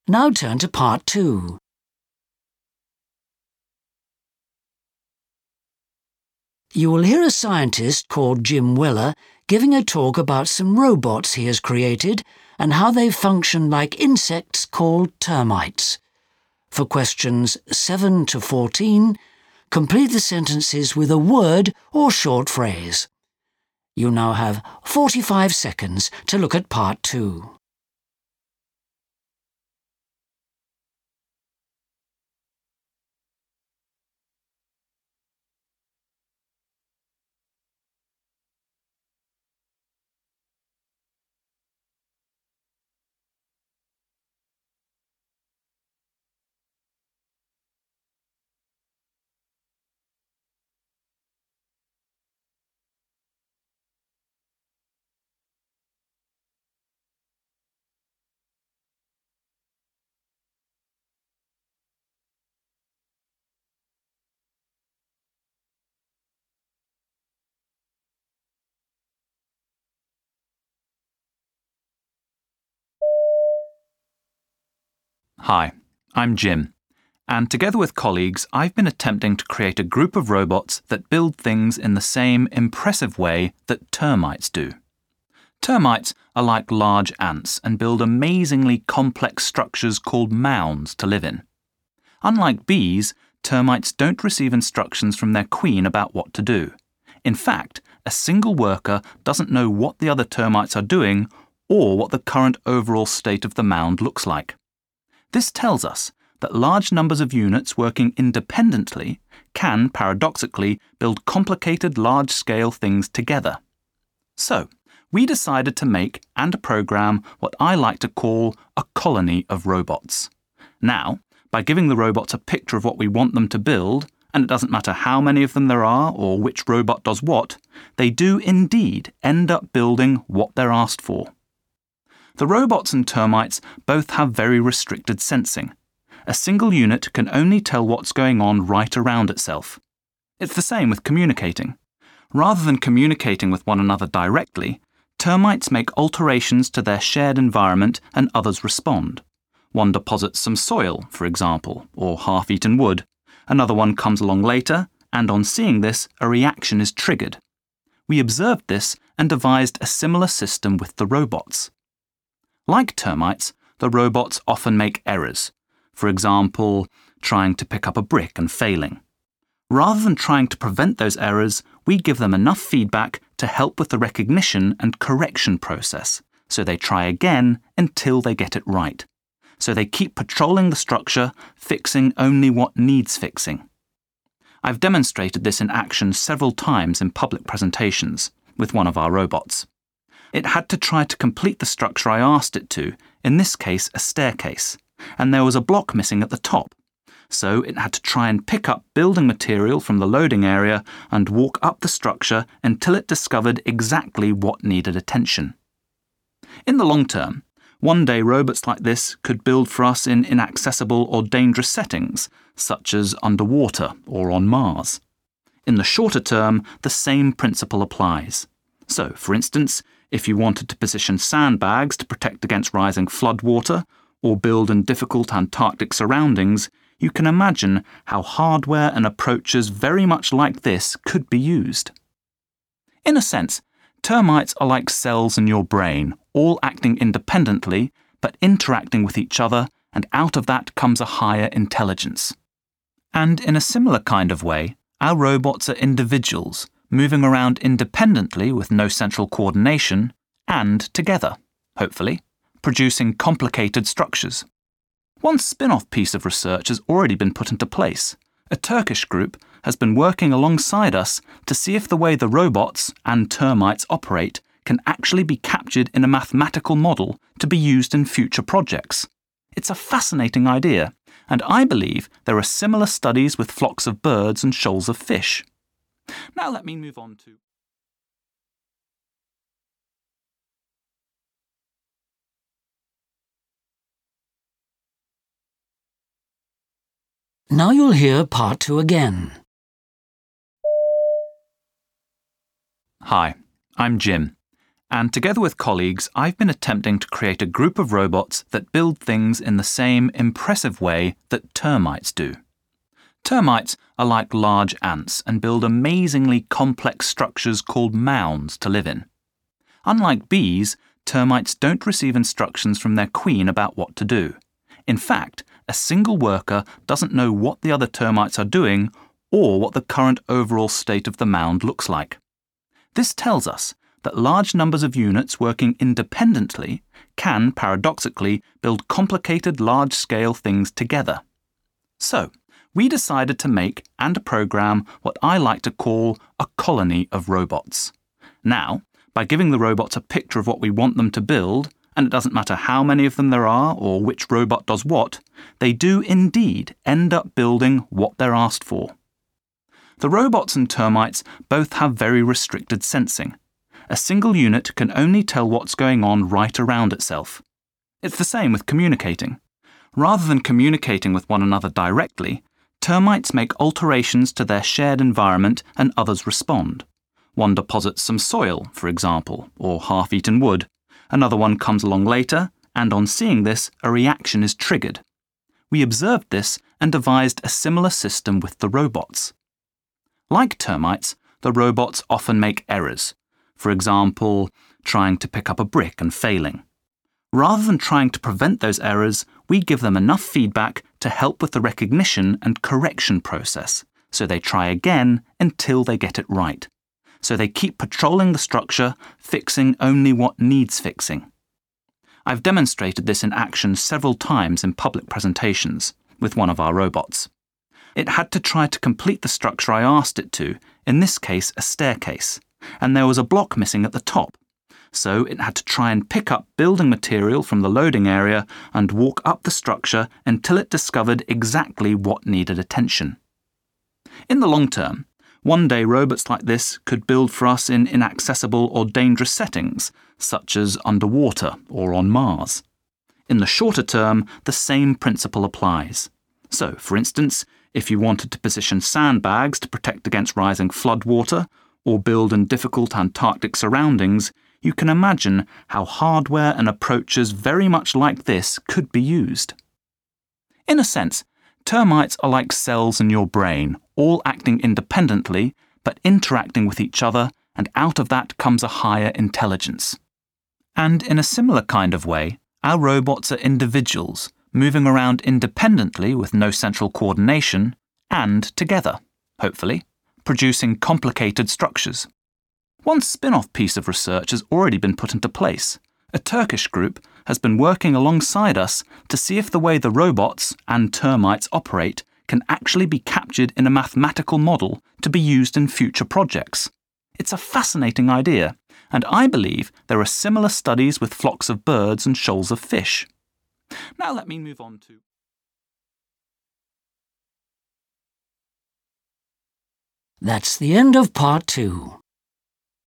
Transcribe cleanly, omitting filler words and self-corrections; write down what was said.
Now turn to part 2. You will hear a scientist called Jim Weller giving a talk about some robots he has created and how they function like insects called termites. For questions 7 to 14, complete the sentences with a word or short phrase. You now have 45 seconds to look at part 2. Hi, I'm Jim, and together with colleagues, I've been attempting to create a group of robots that build things in the same impressive way that termites do. Termites are like large ants and build amazingly complex structures called mounds to live in. Unlike bees, termites don't receive instructions from their queen about what to do. In fact, a single worker doesn't know what the other termites are doing or what the current overall state of the mound looks like. This tells us that large numbers of units working independently can, paradoxically, build complicated large-scale things together. So, we decided to make and program what I like to call a colony of robots. Now, by giving the robots a picture of what we want them to build, and it doesn't matter how many of them there are or which robot does what, they do indeed end up building what they're asked for. The robots and termites both have very restricted sensing. A single unit can only tell what's going on right around itself. It's the same with communicating. Rather than communicating with one another directly, termites make alterations to their shared environment and others respond. One deposits some soil, for example, or half-eaten wood. Another one comes along later, and on seeing this, a reaction is triggered. We observed this and devised a similar system with the robots. Like termites, the robots often make errors, for example, trying to pick up a brick and failing. Rather than trying to prevent those errors, we give them enough feedback to help with the recognition and correction process, so they try again until they get it right. So they keep patrolling the structure, fixing only what needs fixing. I've demonstrated this in action several times in public presentations with one of our robots. It had to try to complete the structure I asked it to, in this case a staircase, and there was a block missing at the top. So it had to try and pick up building material from the loading area and walk up the structure until it discovered exactly what needed attention. In the long term, one day robots like this could build for us in inaccessible or dangerous settings, such as underwater or on Mars. In the shorter term, the same principle applies. So, for instance, if you wanted to position sandbags to protect against rising floodwater, or build in difficult Antarctic surroundings, you can imagine how hardware and approaches very much like this could be used. In a sense, termites are like cells in your brain, all acting independently, but interacting with each other, and out of that comes a higher intelligence. And in a similar kind of way, our robots are individuals, moving around independently with no central coordination, and together, hopefully, producing complicated structures. One spin-off piece of research has already been put into place. A Turkish group has been working alongside us to see if the way the robots and termites operate can actually be captured in a mathematical model to be used in future projects. It's a fascinating idea, and I believe there are similar studies with flocks of birds and shoals of fish. Now let me move on to... Now you'll hear part 2 again. Hi, I'm Jim, And together with colleagues, I've been attempting to create a group of robots that build things in the same impressive way that termites do. Termites are like large ants and build amazingly complex structures called mounds to live in. Unlike bees, termites don't receive instructions from their queen about what to do. In fact, a single worker doesn't know what the other termites are doing or what the current overall state of the mound looks like. This tells us that large numbers of units working independently can, paradoxically, build complicated large-scale things together. So, we decided to make and program what I like to call a colony of robots. Now, by giving the robots a picture of what we want them to build, and it doesn't matter how many of them there are or which robot does what, they do indeed end up building what they're asked for. The robots and termites both have very restricted sensing. A single unit can only tell what's going on right around itself. It's the same with communicating. Rather than communicating with one another directly, termites make alterations to their shared environment and others respond. One deposits some soil, for example, or half-eaten wood. Another one comes along later, and on seeing this, a reaction is triggered. We observed this and devised a similar system with the robots. Like termites, the robots often make errors. For example, trying to pick up a brick and failing. Rather than trying to prevent those errors, we give them enough feedback to help with the recognition and correction process, so they try again until they get it right. So they keep patrolling the structure, fixing only what needs fixing. I've demonstrated this in action several times in public presentations with one of our robots. It had to try to complete the structure I asked it to, in this case a staircase, and there was a block missing at the top. So it had to try and pick up building material from the loading area and walk up the structure until it discovered exactly what needed attention. In the long term, one day robots like this could build for us in inaccessible or dangerous settings, such as underwater or on Mars. In the shorter term, the same principle applies. So, for instance, if you wanted to position sandbags to protect against rising floodwater, or build in difficult Antarctic surroundings, you can imagine how hardware and approaches very much like this could be used. In a sense, termites are like cells in your brain, all acting independently, but interacting with each other, and out of that comes a higher intelligence. And in a similar kind of way, our robots are individuals, moving around independently with no central coordination, and together, hopefully, producing complicated structures. One spin-off piece of research has already been put into place. A Turkish group has been working alongside us to see if the way the robots and termites operate can actually be captured in a mathematical model to be used in future projects. It's a fascinating idea, and I believe there are similar studies with flocks of birds and shoals of fish. Now let me move on to... That's the end of part 2.